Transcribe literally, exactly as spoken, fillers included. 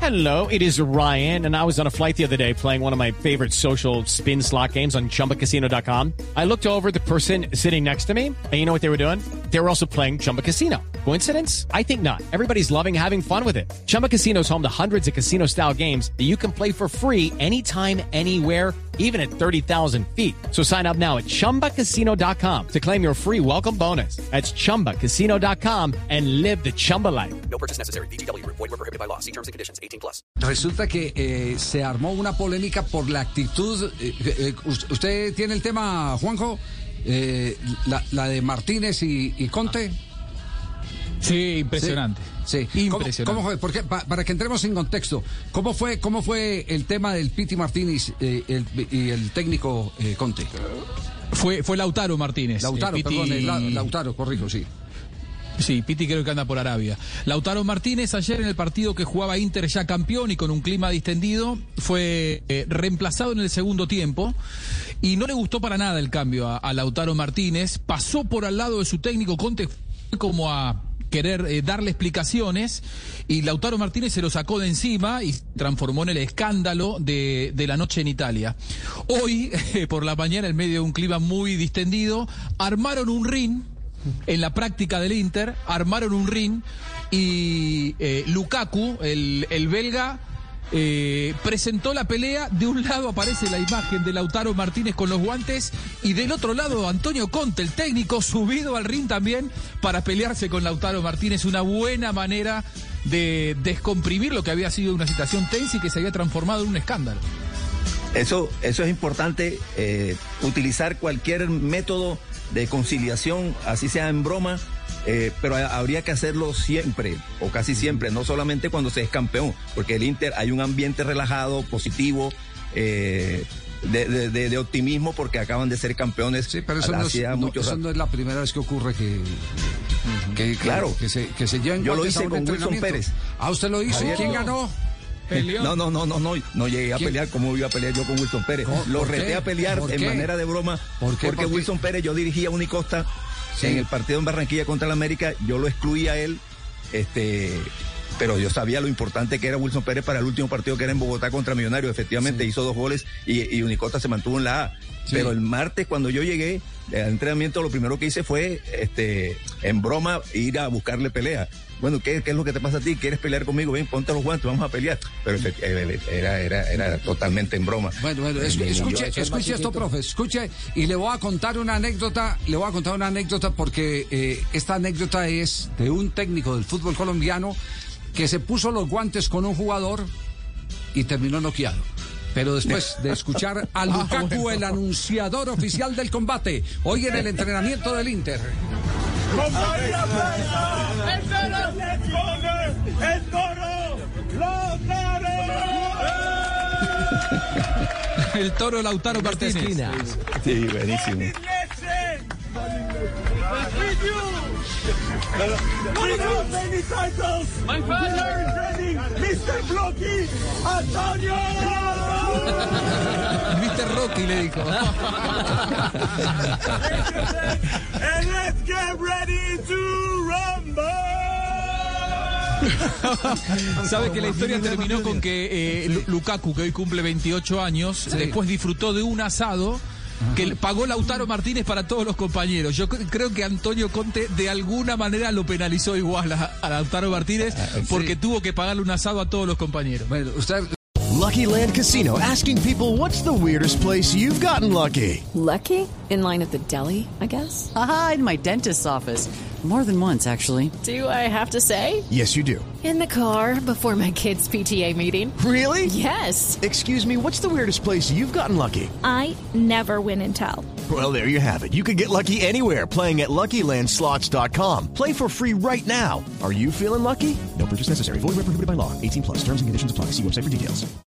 Hello, it is Ryan, and I was on a flight the other day playing one of my favorite social spin slot games on Chumba Casino dot com. I looked over at the person sitting next to me, and you know what they were doing? They were also playing Chumba Casino. Coincidence? I think not. Everybody's loving having fun with it. Chumba Casino is home to hundreds of casino-style games that you can play for free anytime, anywhere, even at thirty thousand feet. So sign up now at Chumba Casino dot com to claim your free welcome bonus. That's Chumba Casino dot com and live the Chumba life. No purchase necessary. V G W. Void where prohibited by law. See terms and conditions. eighteen plus. Resulta que eh, se armó una polémica por la actitud. Eh, eh, ¿Usted tiene el tema, Juanjo? Eh, la, la de Martínez y, y Conte. Sí, impresionante. Sí, sí. Impresionante. ¿Cómo, cómo fue? Porque, pa, para que entremos en contexto, ¿cómo fue, cómo fue el tema del Piti Martínez eh, el, y el técnico eh, Conte? Fue, fue Lautaro Martínez. Lautaro, eh, Piti... perdón, el, la, Lautaro, corrijo, sí. Sí, Piti creo que anda por Arabia. Lautaro Martínez ayer en el partido que jugaba Inter ya campeón y con un clima distendido fue eh, reemplazado en el segundo tiempo y no le gustó para nada el cambio a, a Lautaro Martínez. Pasó por al lado de su técnico Conte como a querer eh, darle explicaciones y Lautaro Martínez se lo sacó de encima y se transformó en el escándalo de, de la noche en Italia. Hoy, eh, por la mañana, en medio de un clima muy distendido, armaron un ring. En la práctica del Inter, armaron un ring y eh, Lukaku, el, el belga, eh, presentó la pelea. De un lado aparece la imagen de Lautaro Martínez con los guantes y del otro lado Antonio Conte, el técnico, subido al ring también para pelearse con Lautaro Martínez. Una buena manera de descomprimir lo que había sido una situación tensa y que se había transformado en un escándalo. Eso, eso es importante, eh, utilizar cualquier método de conciliación, así sea en broma, eh, pero habría que hacerlo siempre, o casi siempre, no solamente cuando se es campeón, porque el Inter hay un ambiente relajado, positivo, eh, de, de, de, de optimismo, porque acaban de ser campeones. Sí, pero eso, no es, no, eso no es la primera vez que ocurre que... que claro. Que, que, se, que se lleven. Yo lo hice con Wilson Pérez. Ah, ¿usted lo hizo? Javier, ¿Quién no. ganó? ¿Peleó? No, no, no, no, no, no llegué a ¿Quién? pelear como iba a pelear yo con Wilson Pérez. Lo reté qué? a pelear en manera de broma, ¿Por qué? porque ¿Por qué? Wilson Pérez, yo dirigía a Unicosta sí. en el partido en Barranquilla contra el América, yo lo excluí a él, este, pero yo sabía lo importante que era Wilson Pérez para el último partido que era en Bogotá contra Millonarios. Efectivamente sí. Hizo dos goles y, y Unicosta se mantuvo en la A. Sí. Pero el martes cuando yo llegué al entrenamiento, lo primero que hice fue, este, en broma, ir a buscarle pelea. Bueno, ¿qué, ¿qué es lo que te pasa a ti? ¿Quieres pelear conmigo? Ven, ponte los guantes, vamos a pelear. Pero era, era, era totalmente en broma. Bueno, bueno, es, escuche, yo, escuche esto, profe, escuche, y le voy a contar una anécdota, le voy a contar una anécdota porque eh, esta anécdota es de un técnico del fútbol colombiano que se puso los guantes con un jugador y terminó noqueado. Pero después de escuchar a Lukaku, el anunciador oficial del combate, hoy en el entrenamiento del Inter. ¡Con María Plata! ¡El toro se expone! ¡El toro! ¡Lautaro! El toro Lautaro Martínez. Sí, buenísimo. My father, mister Blocky, Antonio. mister Rocky le dijo. And let's get ready to rumble. Sabe que la historia terminó con que eh, Lukaku, que hoy cumple veintiocho años, sí. después disfrutó de un asado que pagó Lautaro Martínez para todos los compañeros. Yo creo que Antonio Conte de alguna manera lo penalizó igual a, a Lautaro Martínez porque sí. tuvo que pagarle un asado a todos los compañeros. Bueno, usted... Lucky Land Casino, asking people, what's the weirdest place you've gotten lucky? Lucky? In line at the deli, I guess? Aha, in my dentist's office. More than once, actually. Do I have to say? Yes, you do. In the car before my kids' P T A meeting. Really? Yes. Excuse me, what's the weirdest place you've gotten lucky? I never win and tell. Well, there you have it. You can get lucky anywhere, playing at Lucky Land Slots dot com. Play for free right now. Are you feeling lucky? No purchase necessary. Void where prohibited by law. eighteen plus. Terms and conditions apply. See website for details.